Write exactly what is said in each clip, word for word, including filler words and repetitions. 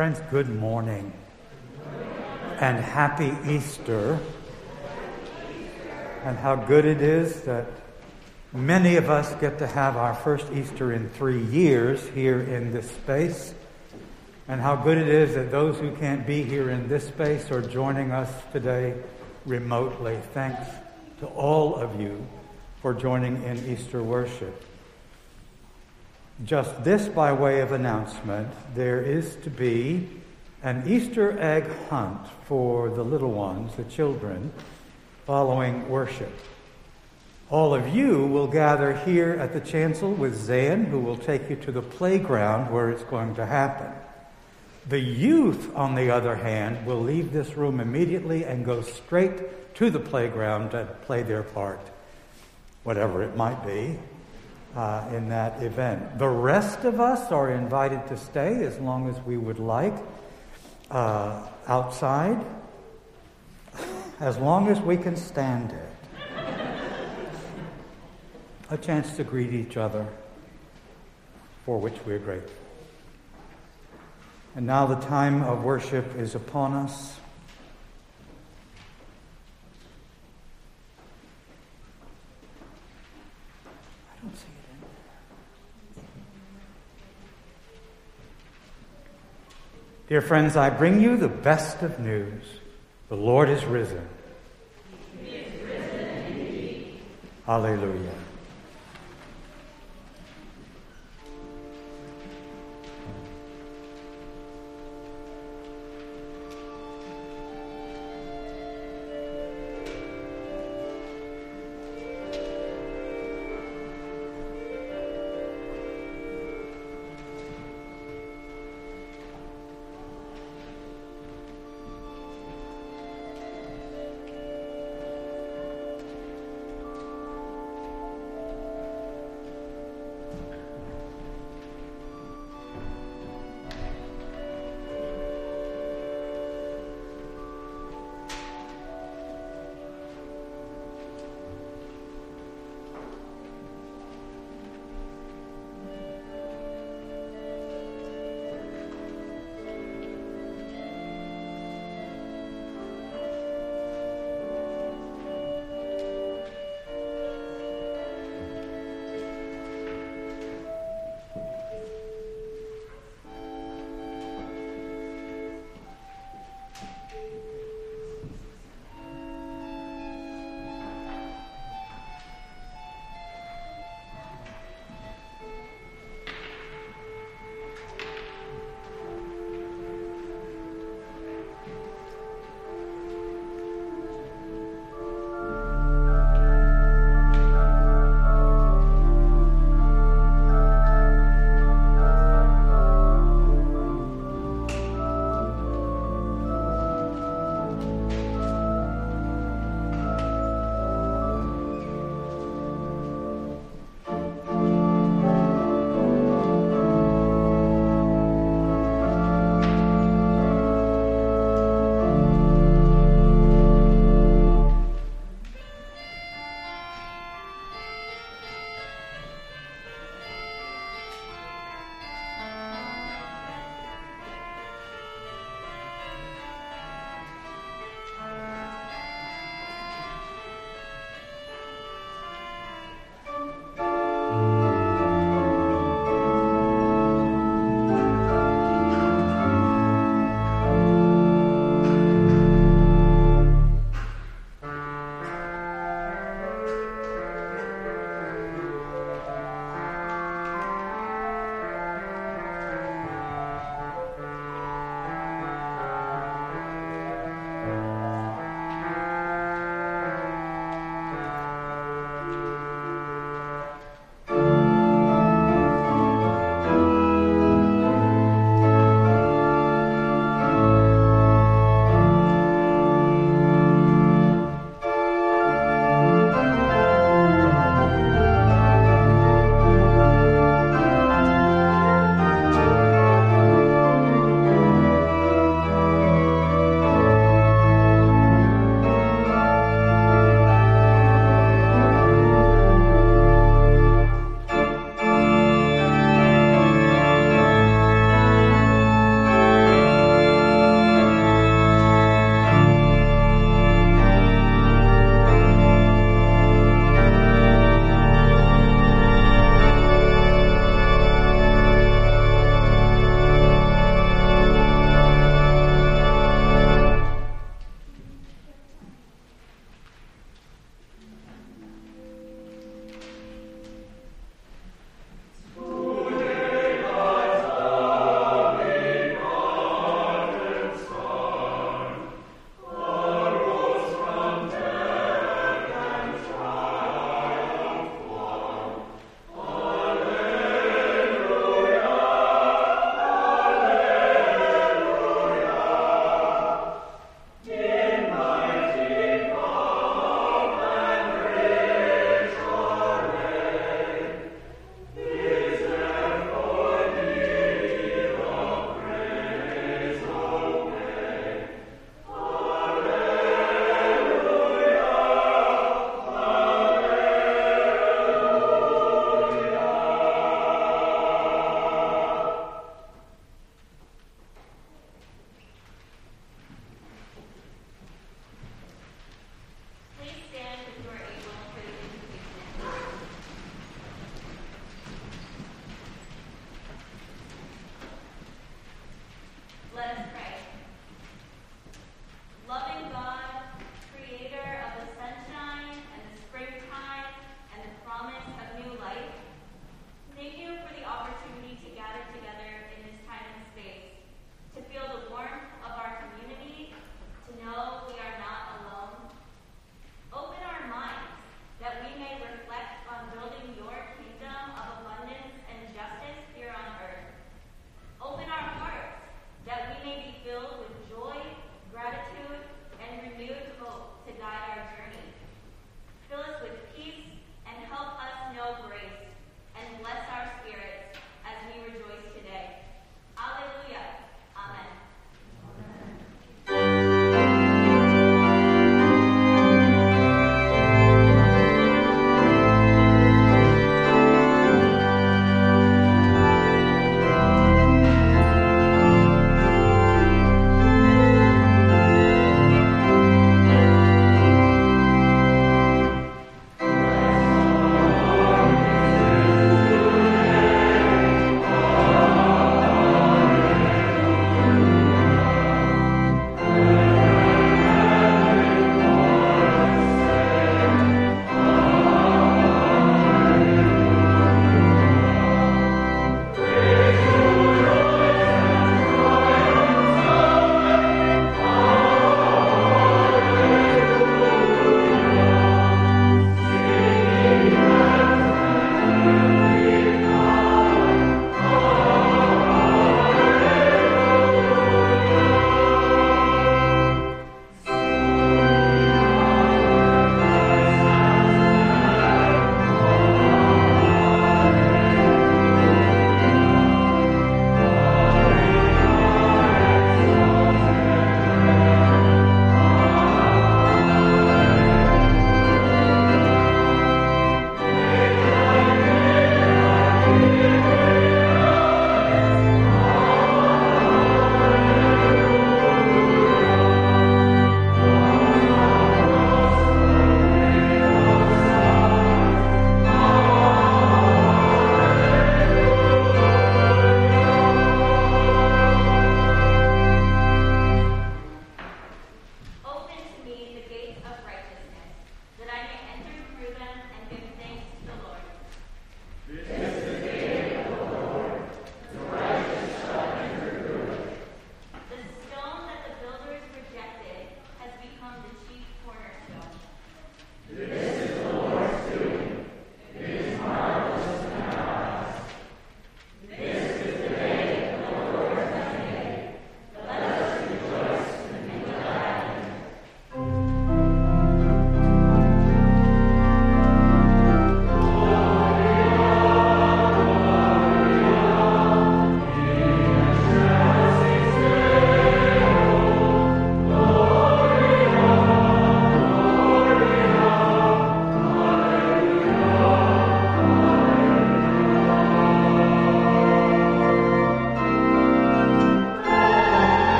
Friends, good morning and happy Easter. And how good it is that many of us get to have our first Easter in three years here in this space. And how good it is that those who can't be here in this space are joining us today remotely. Thanks to all of you for joining in Easter worship. Just this by way of announcement, there is to be an Easter egg hunt for the little ones, the children, following worship. All of you will gather here at the chancel with Zan, who will take you to the playground where it's going to happen. The youth, on the other hand, will leave this room immediately and go straight to the playground to play their part, whatever it might be. Uh, in that event. The rest of us are invited to stay as long as we would like uh, outside, as long as we can stand it. A chance to greet each other, for which we are grateful. And now the time of worship is upon us. I don't see it. Dear friends, I bring you the best of news. The Lord is risen. He is risen indeed. Hallelujah.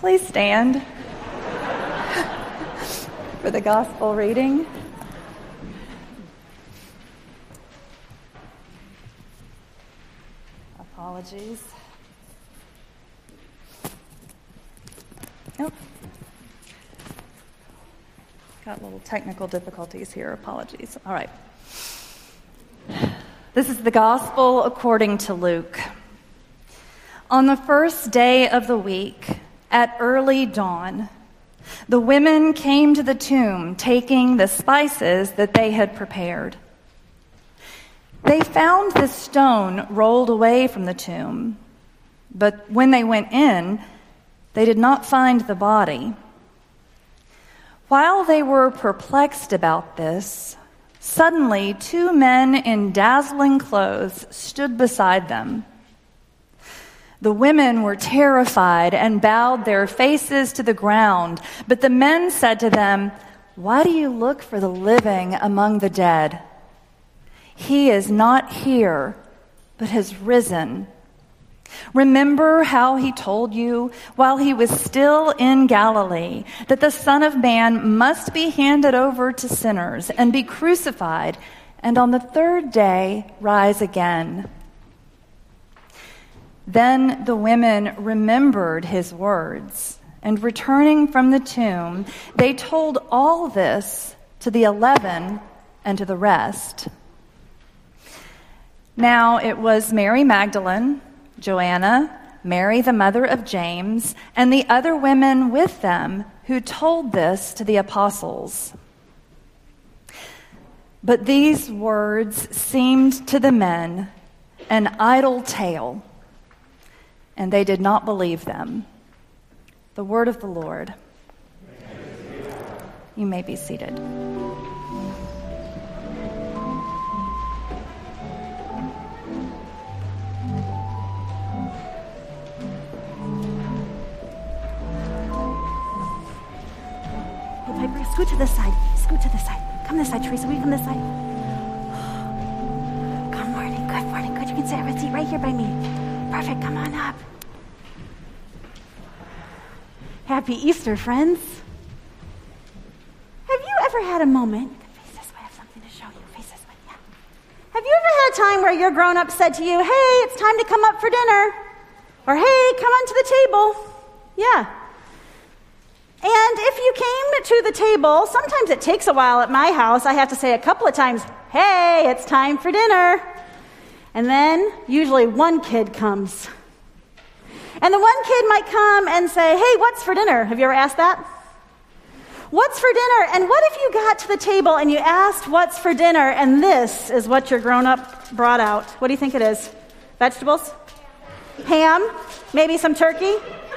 Please stand for the gospel reading. Apologies. Oh. Got little technical difficulties here. Apologies. All right. This is the gospel according to Luke. On the first day of the week, at early dawn, the women came to the tomb, taking the spices that they had prepared. They found the stone rolled away from the tomb, but when they went in, they did not find the body. While they were perplexed about this, suddenly two men in dazzling clothes stood beside them. The women were terrified and bowed their faces to the ground, but the men said to them, "Why do you look for the living among the dead? He is not here, but has risen. Remember how he told you while he was still in Galilee that the Son of Man must be handed over to sinners and be crucified, and on the third day rise again." Then the women remembered his words, and returning from the tomb, they told all this to the eleven and to the rest. Now it was Mary Magdalene, Joanna, Mary the mother of James, and the other women with them who told this to the apostles. But these words seemed to the men an idle tale, and they did not believe them. The word of the Lord. You may be seated. Piper, scoot to this side. Scoot to this side. Come this side, Teresa. Will you come this side? Good morning. Good morning. Good. You can sit have a seat right here by me. Perfect. Come on up. Happy Easter, friends. Have you ever had a moment? Face this way. I have something to show you. Face this way. Yeah. Have you ever had a time where your grown-up said to you, "Hey, it's time to come up for dinner," or "Hey, come on to the table"? Yeah. And if you came to the table, sometimes it takes a while at my house. I have to say a couple of times, "Hey, it's time for dinner." And then usually one kid comes. And the one kid might come and say, "Hey, what's for dinner?" Have you ever asked that? What's for dinner? And what if you got to the table and you asked what's for dinner, and this is what your grown-up brought out? What do you think it is? Vegetables? Ham? Maybe some turkey?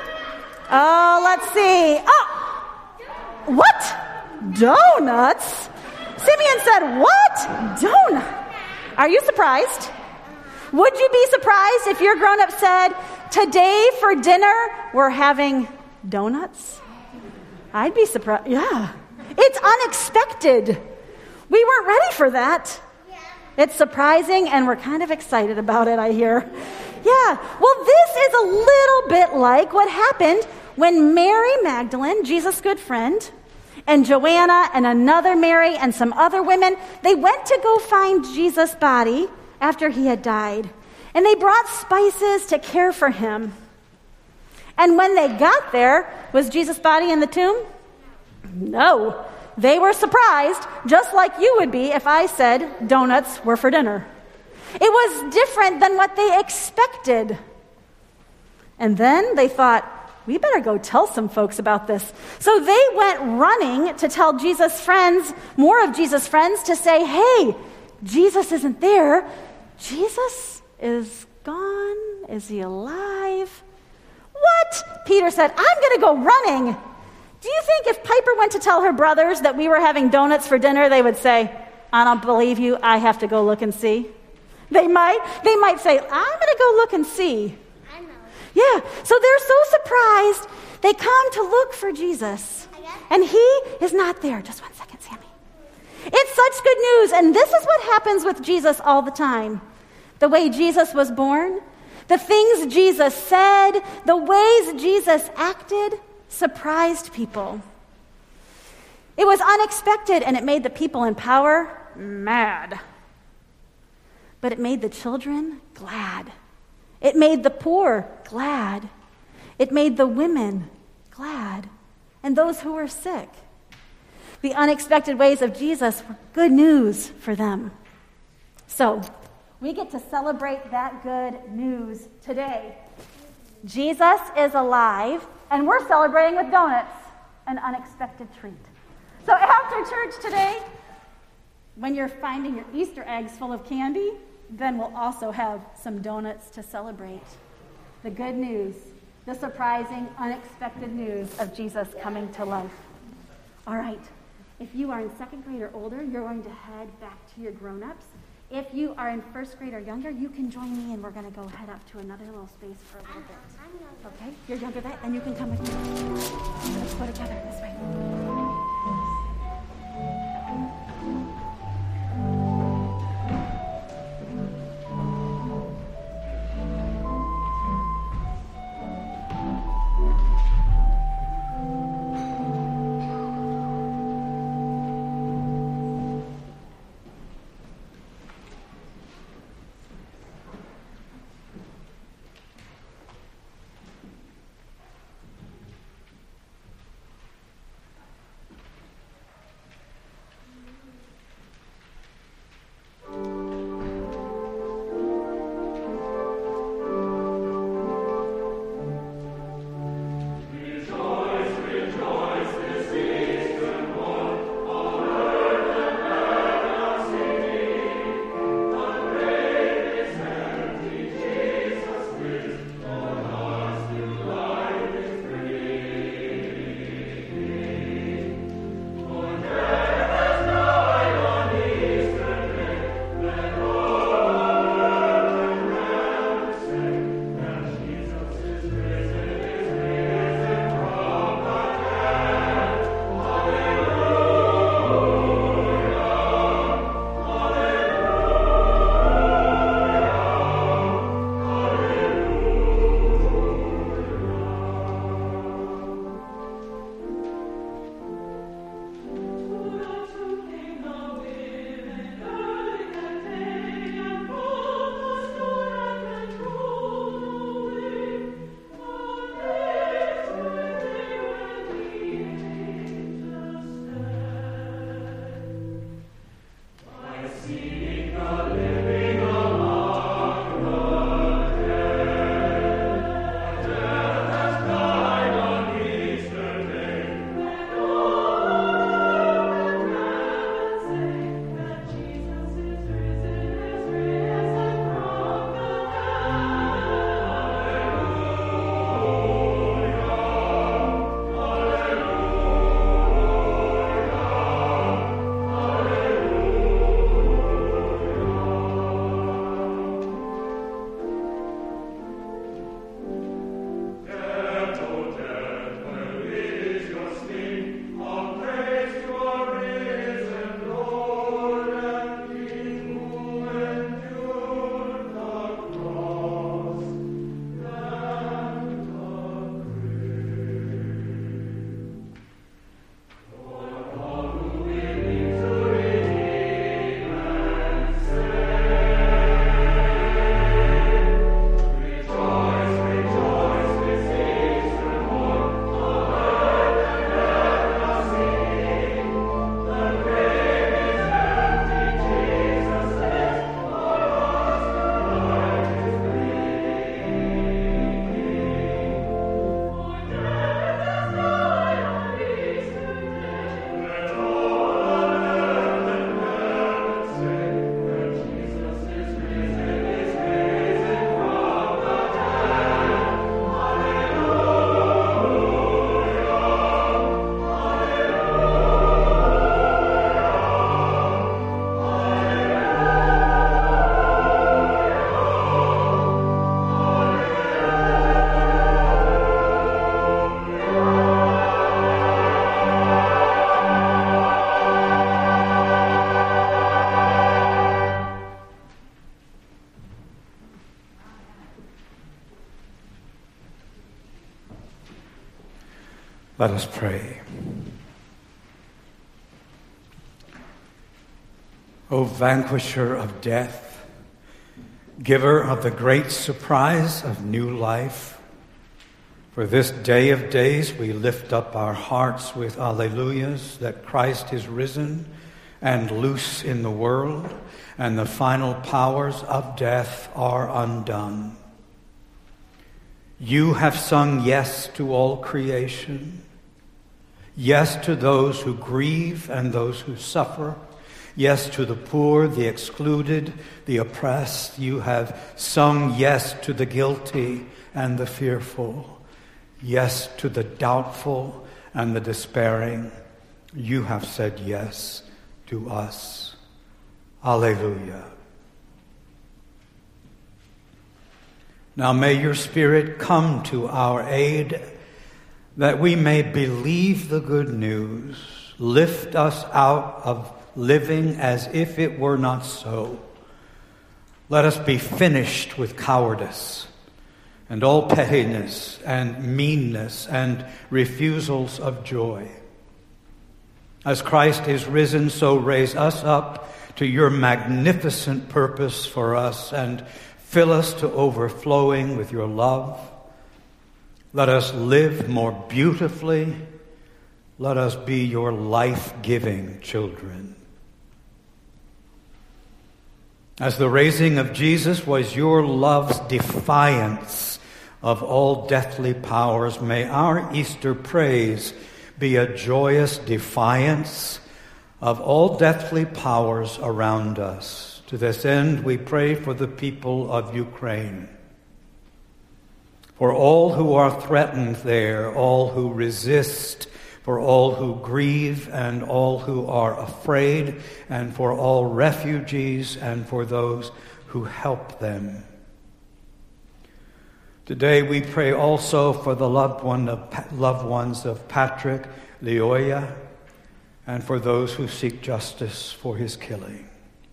Oh, let's see. Oh, what? Donuts? Simeon said, "What? Donut?" Are you surprised? Would you be surprised if your grown-up said, "Today for dinner, we're having donuts"? I'd be surprised. Yeah. It's unexpected. We weren't ready for that. It's surprising, and we're kind of excited about it, I hear. Yeah, well, this is a little bit like what happened when Mary Magdalene, Jesus' good friend, and Joanna and another Mary and some other women, they went to go find Jesus' body after he had died. And they brought spices to care for him. And when they got there, was Jesus' body in the tomb? No. They were surprised, just like you would be if I said donuts were for dinner. It was different than what they expected. And then they thought, we better go tell some folks about this. So they went running to tell Jesus' friends, more of Jesus' friends, to say, "Hey, Jesus isn't there. Jesus is gone. Is he alive?" "What?" Peter said, "I'm going to go running." Do you think if Piper went to tell her brothers that we were having donuts for dinner, they would say, "I don't believe you. I have to go look and see"? They might. They might say, "I'm going to go look and see." I know. Yeah, so they're so surprised. They come to look for Jesus, and he is not there. Just one second, Sammy. It's such good news, and this is what happens with Jesus all the time. The way Jesus was born, the things Jesus said, the ways Jesus acted, surprised people. It was unexpected, and it made the people in power mad. But it made the children glad. It made the poor glad. It made the women glad, and those who were sick. The unexpected ways of Jesus were good news for them. So, we get to celebrate that good news today. Jesus is alive, and we're celebrating with donuts, an unexpected treat. So after church today, when you're finding your Easter eggs full of candy, then we'll also have some donuts to celebrate the good news, the surprising, unexpected news of Jesus coming to life. All right, if you are in second grade or older, you're going to head back to your grown-ups. If you are in first grade or younger, you can join me, and we're going to go head up to another little space for a little bit. Okay? You're younger than that, and you can come with me. Let's go together this way. Let us pray. O vanquisher of death, giver of the great surprise of new life, for this day of days we lift up our hearts with alleluias that Christ is risen and loose in the world, and the final powers of death are undone. You have sung yes to all creation, yes to those who grieve and those who suffer, yes to the poor, the excluded, the oppressed. You have sung yes to the guilty and the fearful, yes to the doubtful and the despairing. You have said yes to us. Alleluia. Now may your Spirit come to our aid, that we may believe the good news, lift us out of living as if it were not so. Let us be finished with cowardice and all pettiness and meanness and refusals of joy. As Christ is risen, so raise us up to your magnificent purpose for us and fill us to overflowing with your love. Let us live more beautifully. Let us be your life-giving children. As the raising of Jesus was your love's defiance of all deathly powers, may our Easter praise be a joyous defiance of all deathly powers around us. To this end, we pray for the people of Ukraine, for all who are threatened there, all who resist, for all who grieve and all who are afraid, and for all refugees and for those who help them. Today we pray also for the loved, one of, loved ones of Patrick Lyoya and for those who seek justice for his killing.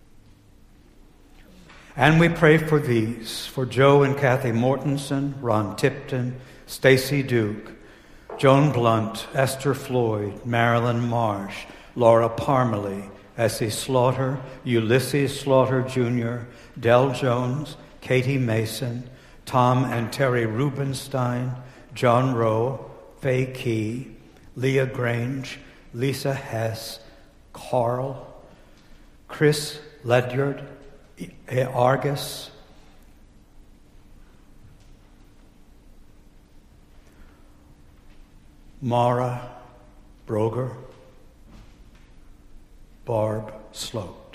And we pray for these, for Joe and Kathy Mortensen, Ron Tipton, Stacy Duke, Joan Blunt, Esther Floyd, Marilyn Marsh, Laura Parmalee, Essie Slaughter, Ulysses Slaughter Junior, Del Jones, Katie Mason, Tom and Terry Rubenstein, John Rowe, Faye Key, Leah Grange, Lisa Hess, Carl, Chris Ledyard, Argus, Mara Broger, Barb Sloat.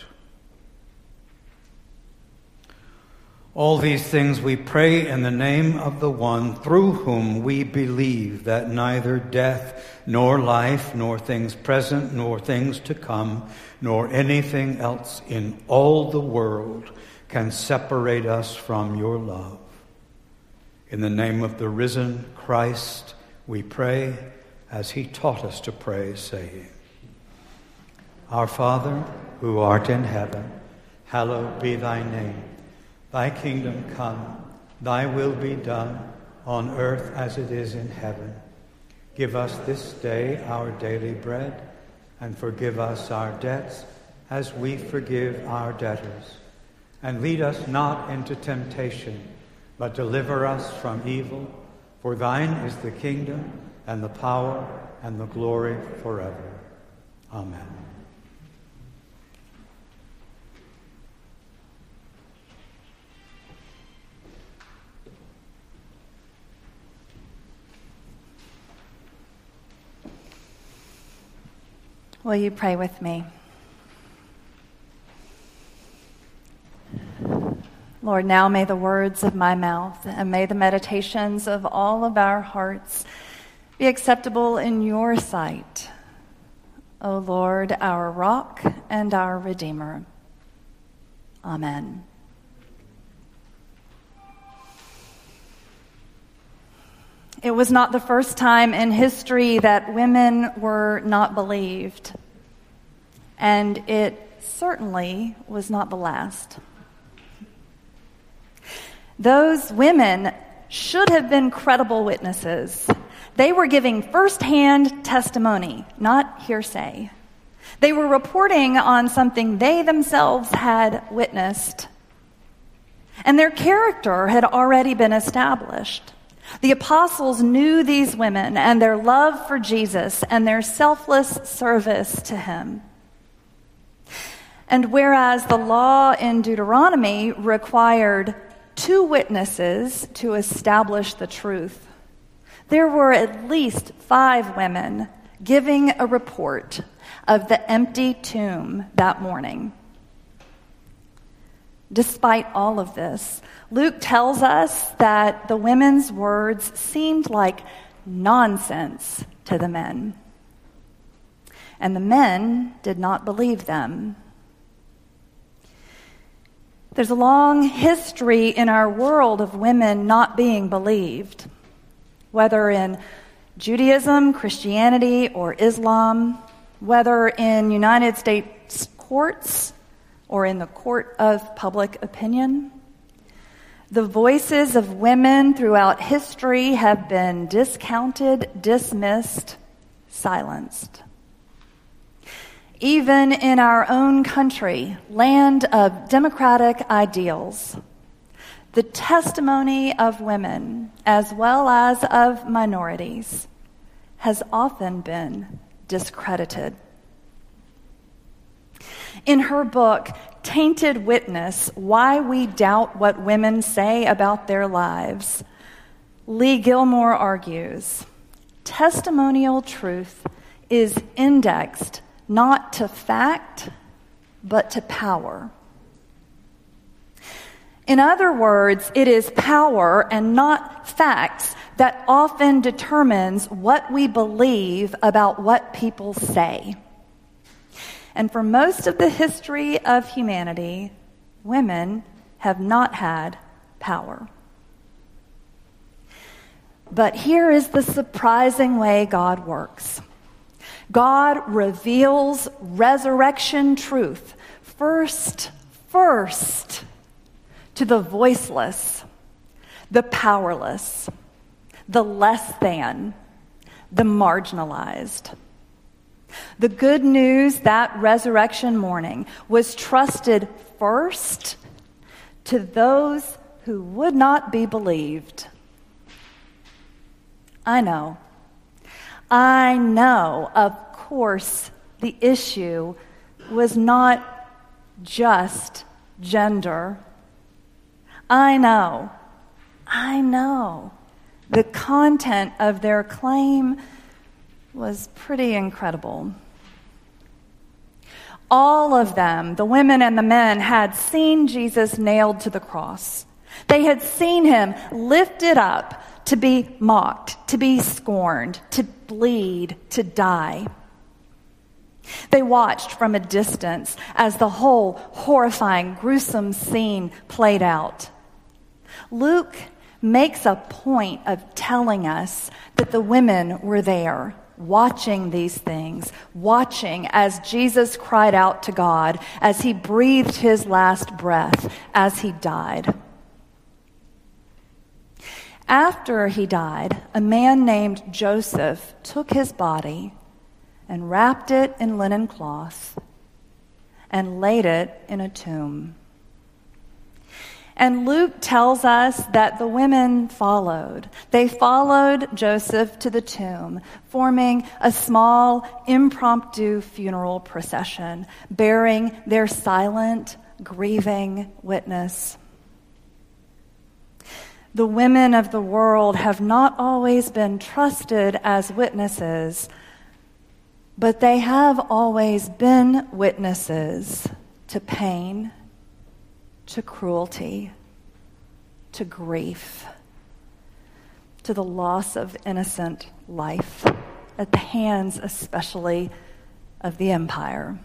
All these things we pray in the name of the one through whom we believe that neither death nor life, nor things present, nor things to come, nor anything else in all the world can separate us from your love. In the name of the risen Christ, we pray as he taught us to pray, saying, Our Father, who art in heaven, hallowed be thy name. Thy kingdom come, thy will be done, on earth as it is in heaven. Give us this day our daily bread, and forgive us our debts as we forgive our debtors. And lead us not into temptation, but deliver us from evil. For thine is the kingdom, and the power, and the glory forever. Amen. Will you pray with me? Lord, now may the words of my mouth and may the meditations of all of our hearts be acceptable in your sight, O Lord, our rock and our Redeemer. Amen. It was not the first time in history that women were not believed, and it certainly was not the last. Those women should have been credible witnesses. They were giving firsthand testimony, not hearsay. They were reporting on something they themselves had witnessed. And their character had already been established. The apostles knew these women and their love for Jesus and their selfless service to him. And whereas the law in Deuteronomy required two witnesses to establish the truth, there were at least five women giving a report of the empty tomb that morning. Despite all of this, Luke tells us that the women's words seemed like nonsense to the men. And the men did not believe them. There's a long history in our world of women not being believed, whether in Judaism, Christianity, or Islam, whether in United States courts or in the court of public opinion. The voices of women throughout history have been discounted, dismissed, silenced. Even in our own country, land of democratic ideals, the testimony of women, as well as of minorities, has often been discredited. In her book, Tainted Witness, Why We Doubt What Women Say About Their Lives, Lee Gilmore argues, testimonial truth is indexed not to fact, but to power. In other words, it is power and not facts that often determines what we believe about what people say. And for most of the history of humanity, women have not had power. But here is the surprising way God works. God reveals resurrection truth first, first to the voiceless, the powerless, the less than, the marginalized. The good news that resurrection morning was trusted first to those who would not be believed. I know. I know, of course, the issue was not just gender. I know. I know. The content of their claim was pretty incredible. All of them, the women and the men, had seen Jesus nailed to the cross. They had seen him lifted up to be mocked, to be scorned, to bleed, to die. They watched from a distance as the whole horrifying, gruesome scene played out. Luke makes a point of telling us that the women were there, watching these things, watching as Jesus cried out to God, as he breathed his last breath, as he died. After he died, a man named Joseph took his body and wrapped it in linen cloth and laid it in a tomb. And Luke tells us that the women followed. They followed Joseph to the tomb, forming a small, impromptu funeral procession, bearing their silent, grieving witness. The women of the world have not always been trusted as witnesses, but they have always been witnesses to pain, to cruelty, to grief, to the loss of innocent life, at the hands especially of the empire.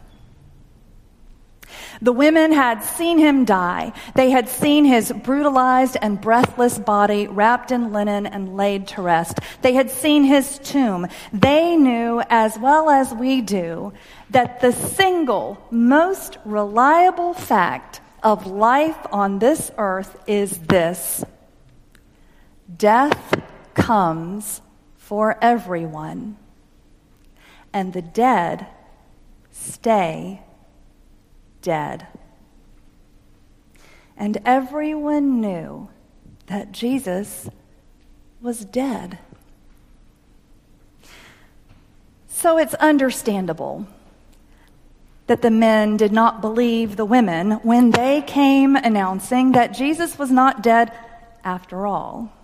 The women had seen him die. They had seen his brutalized and breathless body wrapped in linen and laid to rest. They had seen his tomb. They knew, as well as we do, that the single most reliable fact of life on this earth is this: death comes for everyone, and the dead stay dead. And everyone knew that Jesus was dead. So it's understandable that the men did not believe the women when they came announcing that Jesus was not dead after all.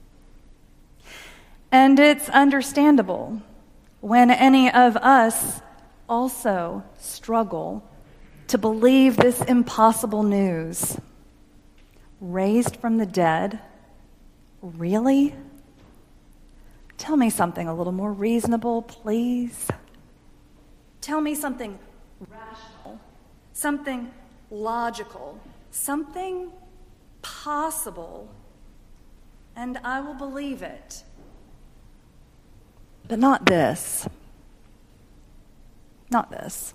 And it's understandable when any of us also struggle to believe this impossible news. Raised from the dead? Really? Tell me something a little more reasonable, please. Tell me something rational, something logical, something possible, and I will believe it. But not this. Not this.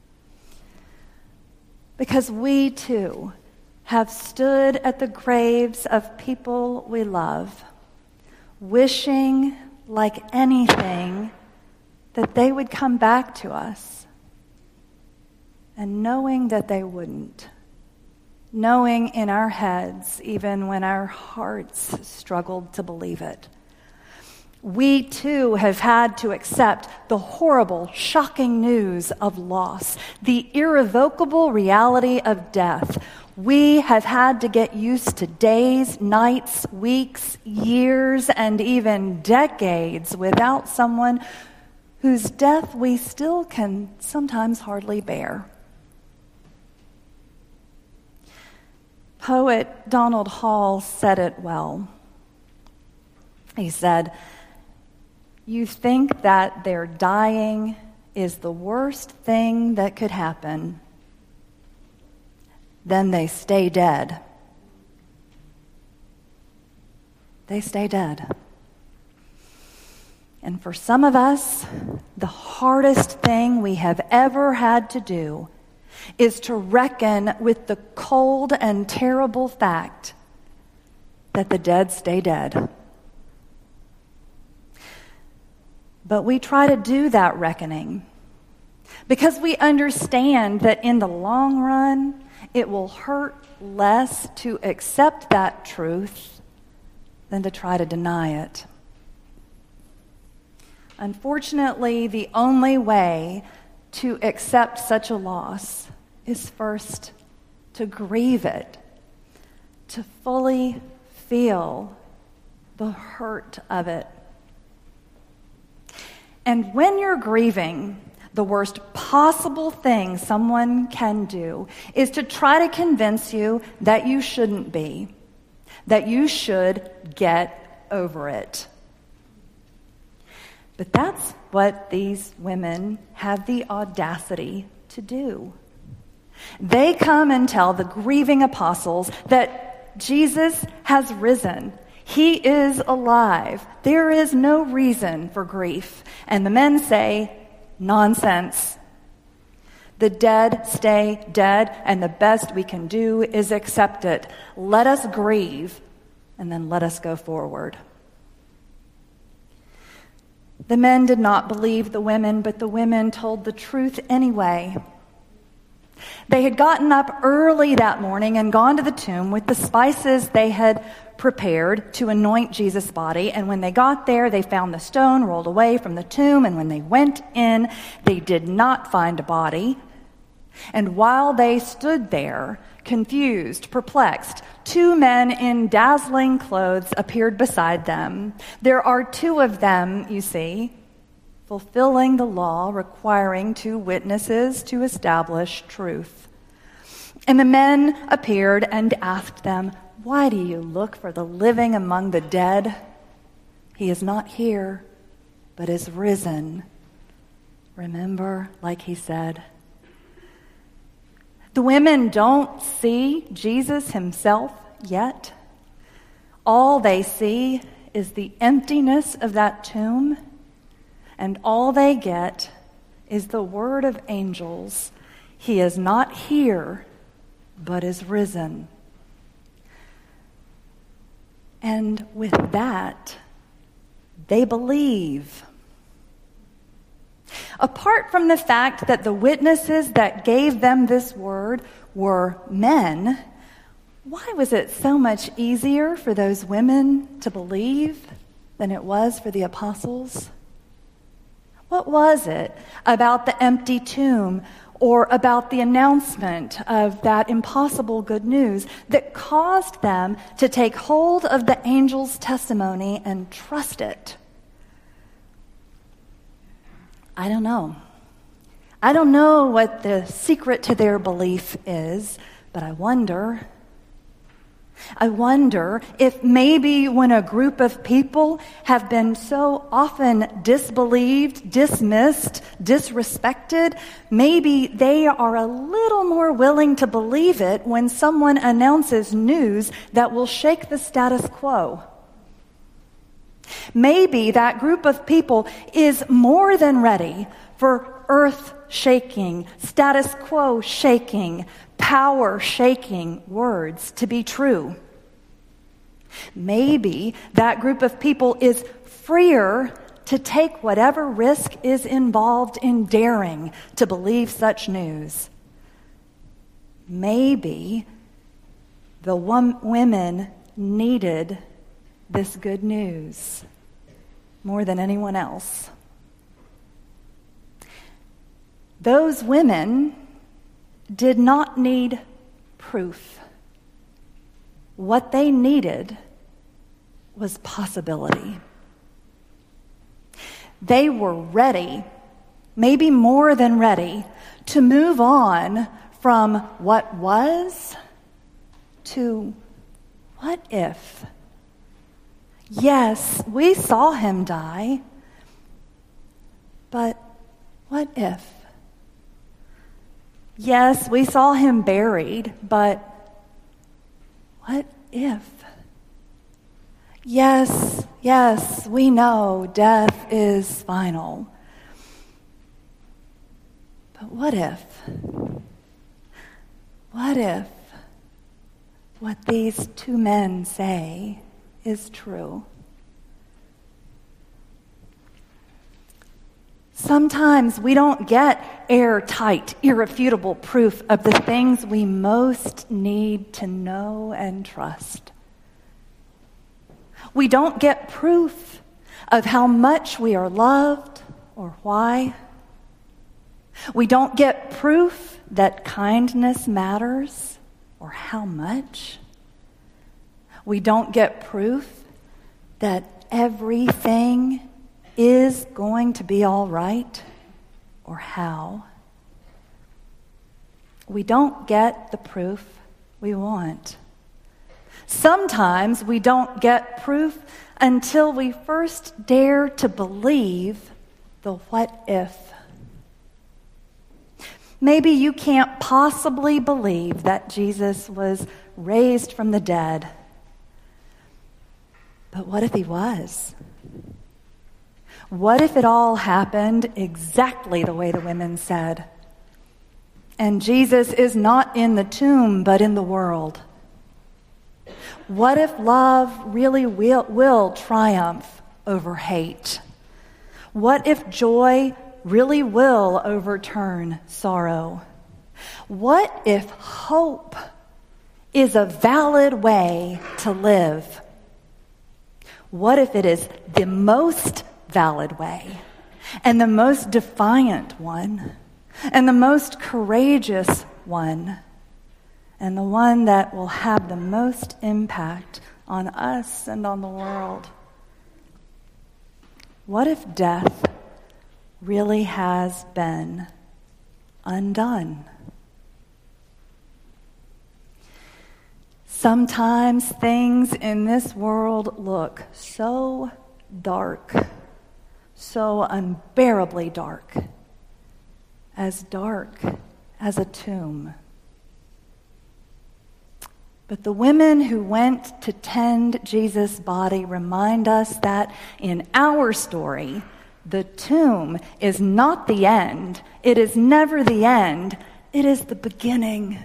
Because we too have stood at the graves of people we love, wishing like anything that they would come back to us, and knowing that they wouldn't, knowing in our heads, even when our hearts struggled to believe it. We too have had to accept the horrible, shocking news of loss, the irrevocable reality of death. We have had to get used to days, nights, weeks, years, and even decades without someone whose death we still can sometimes hardly bear. Poet Donald Hall said it well. He said, "You think that their dying is the worst thing that could happen. Then they stay dead." They stay dead. And for some of us, the hardest thing we have ever had to do is to reckon with the cold and terrible fact that the dead stay dead. But we try to do that reckoning because we understand that in the long run, it will hurt less to accept that truth than to try to deny it. Unfortunately, the only way to accept such a loss is first to grieve it, to fully feel the hurt of it. And when you're grieving, the worst possible thing someone can do is to try to convince you that you shouldn't be, that you should get over it. But that's what these women have the audacity to do. They come and tell the grieving apostles that Jesus has risen. He is alive. There is no reason for grief. And the men say, nonsense. The dead stay dead, and the best we can do is accept it. Let us grieve, and then let us go forward. The men did not believe the women, but the women told the truth anyway. They had gotten up early that morning and gone to the tomb with the spices they had prepared to anoint Jesus' body. And when they got there, they found the stone rolled away from the tomb. And when they went in, they did not find a body. And while they stood there, confused, perplexed, two men in dazzling clothes appeared beside them. There are two of them, you see, fulfilling the law requiring two witnesses to establish truth. And the men appeared and asked them, "Why do you look for the living among the dead? He is not here, but is risen. Remember, like he said." The women don't see Jesus himself yet. All they see is the emptiness of that tomb, and all they get is the word of angels. He is not here, but is risen. And with that, They believe. Apart from the fact that the witnesses that gave them this word were men, why was it so much easier for those women to believe than it was for the apostles? What was it about the empty tomb or about the announcement of that impossible good news that caused them to take hold of the angel's testimony and trust it? I don't know. I don't know what the secret to their belief is, but I wonder. I wonder if maybe when a group of people have been so often disbelieved, dismissed, disrespected, maybe they are a little more willing to believe it when someone announces news that will shake the status quo. Maybe that group of people is more than ready for earth-shaking, status quo-shaking, power-shaking words to be true. Maybe that group of people is freer to take whatever risk is involved in daring to believe such news. Maybe the wom- women needed this good news more than anyone else. Those women did not need proof. What they needed was possibility. They were ready, maybe more than ready, to move on from what was to what if. Yes, we saw him die, but what if? Yes, we saw him buried, but what if? Yes, yes, we know death is final. But what if? What if what these two men say is true? Sometimes we don't get airtight, irrefutable proof of the things we most need to know and trust. We don't get proof of how much we are loved or why. We don't get proof that kindness matters or how much. We don't get proof that everything is going to be all right or how. We don't get the proof we want. Sometimes we don't get proof until we first dare to believe the what if. Maybe you can't possibly believe that Jesus was raised from the dead. But what if he was? What if it all happened exactly the way the women said? And Jesus is not in the tomb, but in the world. What if love really will, will triumph over hate? What if joy really will overturn sorrow? What if hope is a valid way to live? What if it is the most valid way, and the most defiant one, and the most courageous one, and the one that will have the most impact on us and on the world? What if death really has been undone? Sometimes things in this world look so dark, so unbearably dark, as dark as a tomb. But the women who went to tend Jesus' body remind us that in our story, the tomb is not the end. It is never the end. It is the beginning.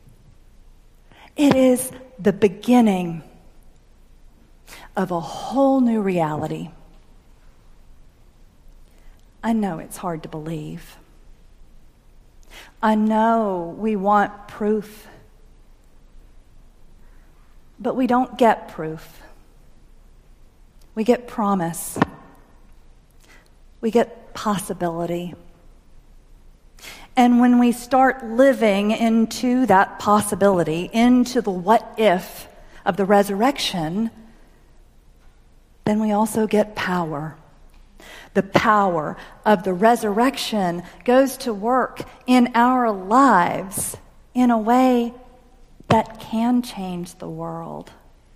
It is the beginning of a whole new reality. I know it's hard to believe. I know we want proof, but we don't get proof. We get promise. We get possibility. And when we start living into that possibility, into the what if of the resurrection, then we also get power. The power of the resurrection goes to work in our lives in a way that can change the world.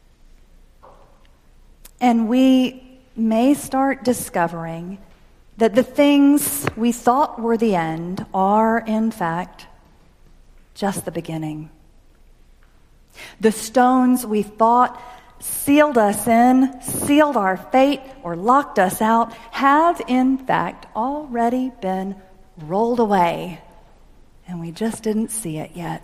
And we may start discovering that the things we thought were the end are, in fact, just the beginning. The stones we thought sealed us in, sealed our fate, or locked us out, have in fact already been rolled away, and we just didn't see it yet.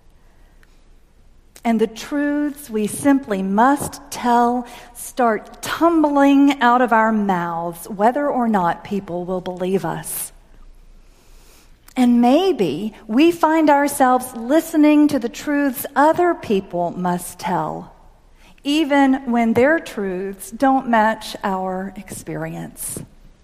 And the truths we simply must tell start tumbling out of our mouths, whether or not people will believe us. And maybe we find ourselves listening to the truths other people must tell, even when their truths don't match our experience.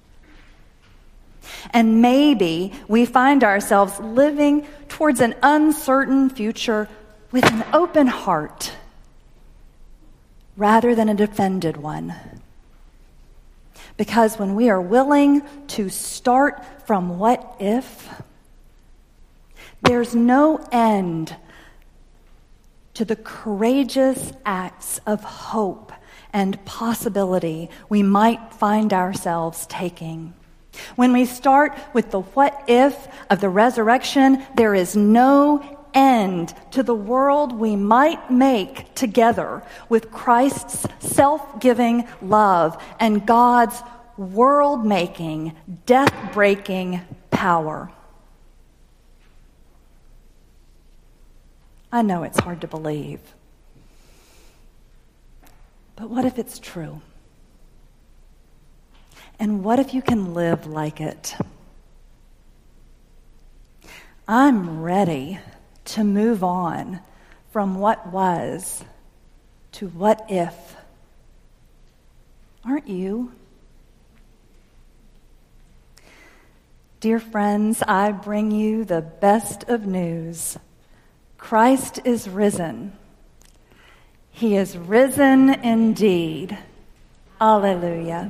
And maybe we find ourselves living towards an uncertain future with an open heart rather than a defended one. Because when we are willing to start from what if, there's no end to the courageous acts of hope and possibility we might find ourselves taking. When we start with the what if of the resurrection, there is no end to the world we might make together with Christ's self-giving love and God's world-making, death-breaking power. I know it's hard to believe. But what if it's true? And what if you can live like it? I'm ready to move on from what was to what if. Aren't you? Dear friends, I bring you the best of news. Christ is risen. He is risen indeed. Alleluia.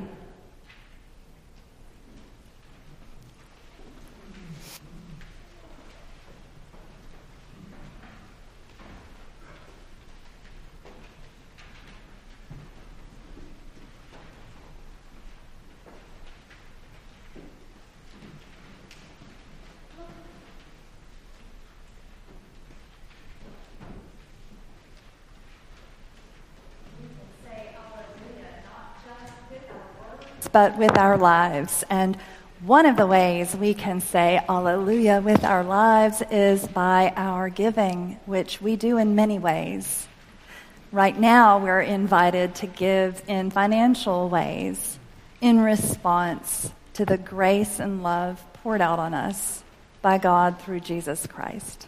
But with our lives. And one of the ways we can say Alleluia with our lives is by our giving, which we do in many ways. Right now, we're invited to give in financial ways in response to the grace and love poured out on us by God through Jesus Christ.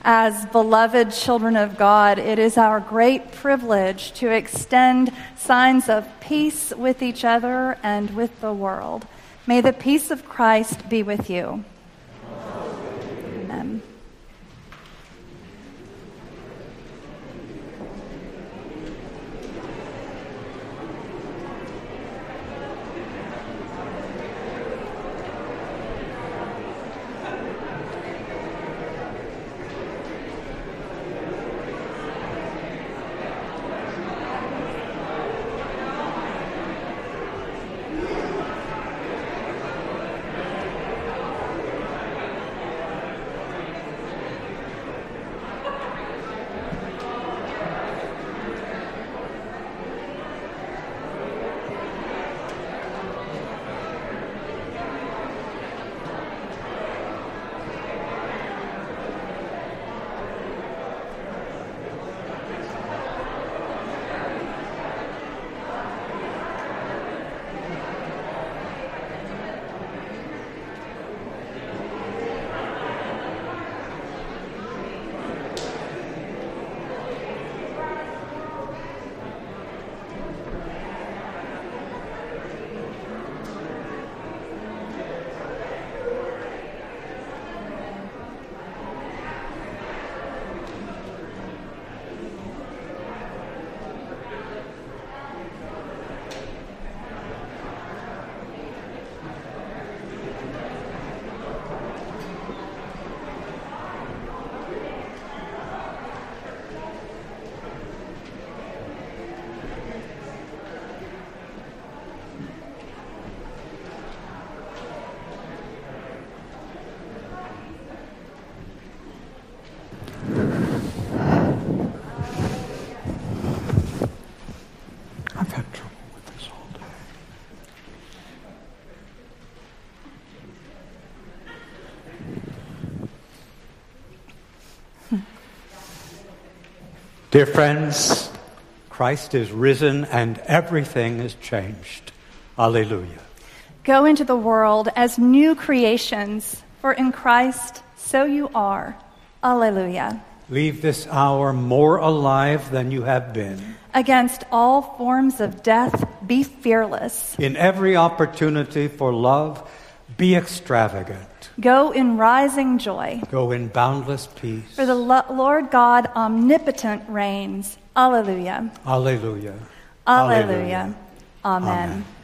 As beloved children of God, it is our great privilege to extend signs of peace with each other and with the world. May the peace of Christ be with you. Amen. Dear friends, Christ is risen and everything is changed. Alleluia. Go into the world as new creations, for in Christ so you are. Alleluia. Leave this hour more alive than you have been. Against all forms of death, be fearless. In every opportunity for love, be extravagant. Go in rising joy. Go in boundless peace. For the Lo- Lord God omnipotent reigns. Alleluia. Alleluia. Alleluia. Amen. Amen.